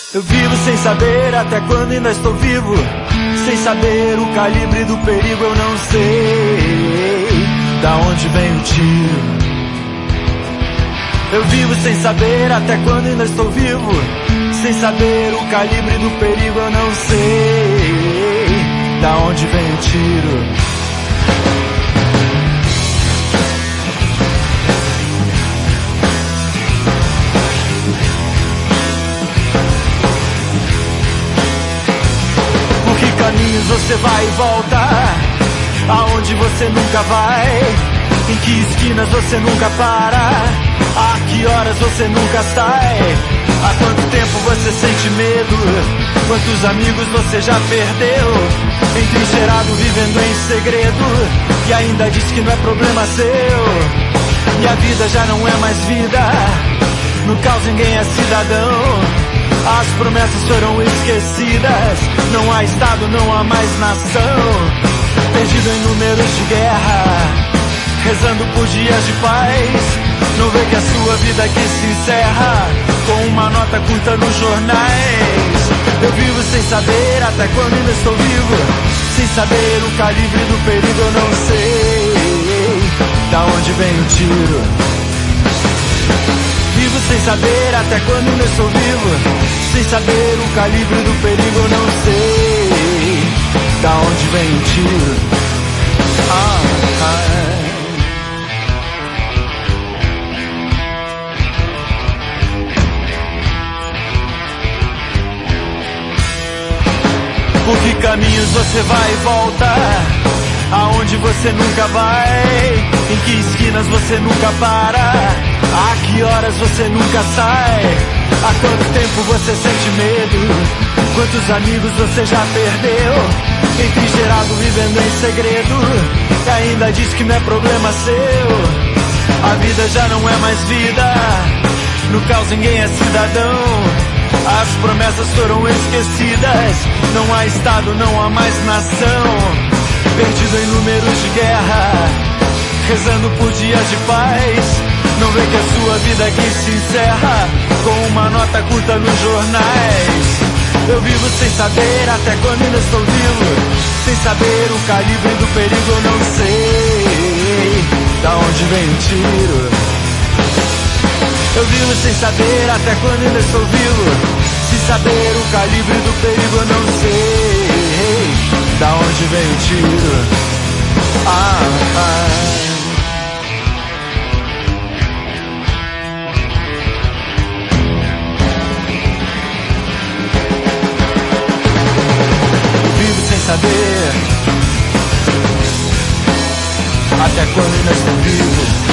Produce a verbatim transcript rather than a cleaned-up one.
Eu vivo sem saber até quando ainda estou vivo, sem saber o calibre do perigo. Eu não sei da onde vem o tiro. Eu vivo sem saber até quando ainda estou vivo, sem saber o calibre do perigo. Eu não sei da onde vem o tiro. Caminhos você vai e volta, aonde você nunca vai, em que esquinas você nunca para, a que horas você nunca sai, há quanto tempo você sente medo, quantos amigos você já perdeu, entrincheirado vivendo em segredo, e ainda diz que não é problema seu, e a vida já não é mais vida, no caos ninguém é cidadão. As promessas foram esquecidas, não há Estado, não há mais nação. Perdido em números de guerra, rezando por dias de paz. Não vê que a sua vida aqui se encerra com uma nota curta nos jornais. Eu vivo sem saber até quando ainda estou vivo, sem saber o calibre do perigo. Eu não sei da onde vem o tiro. Vivo sem saber até quando ainda estou vivo, sem saber o calibre do perigo. Eu não sei da onde vem o tiro. Ah, ah. Por que caminhos você vai e volta, aonde você nunca vai, em que esquinas você nunca para, a que horas você nunca sai, há quanto tempo você sente medo, quantos amigos você já perdeu, entrincheirado vivendo em segredo, e ainda diz que não é problema seu. A vida já não é mais vida, no caos ninguém é cidadão. As promessas foram esquecidas, não há Estado, não há mais nação. Perdido em números de guerra, rezando por dias de paz. Não vê que a sua vida aqui se encerra com uma nota curta nos jornais. Eu vivo sem saber até quando ainda estou vivo, sem saber o calibre do perigo. Eu não sei da onde vem o tiro. Eu vivo sem saber até quando ainda estou vivo, sem saber o calibre do perigo. Eu não sei da onde vem o tiro. Ah, ah. Saber até quando ainda estou vivo.